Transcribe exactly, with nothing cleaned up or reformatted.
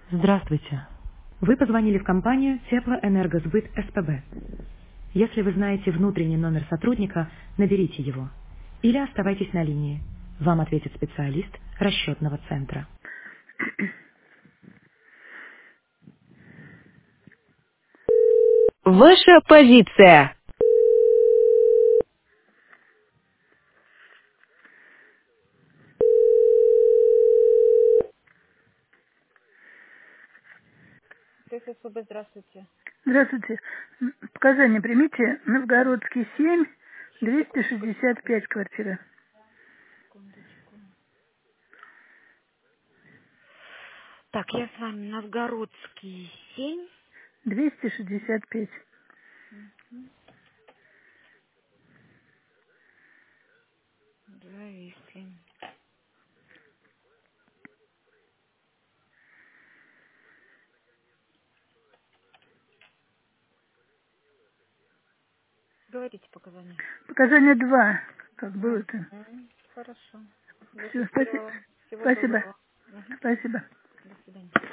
Здравствуйте. Вы позвонили в компанию Теплоэнергосбыт СПБ. Если вы знаете внутренний номер сотрудника, наберите его. Или оставайтесь на линии. Вам ответит специалист расчетного центра. Ваша позиция. ТССБ, здравствуйте. Здравствуйте. М, Показания примите. Новгородский семь, двести шестьдесят пять квартира. Секундочку. Так, я с вами Новгородский семь. двести шестьдесят пять. Зависли. Говорите показания. Показания два. Как было-то? Мгм. Хорошо. Все, спасибо. Зафиксировала. Всего Спасибо. доброго. Мгм. Спасибо. До свидания.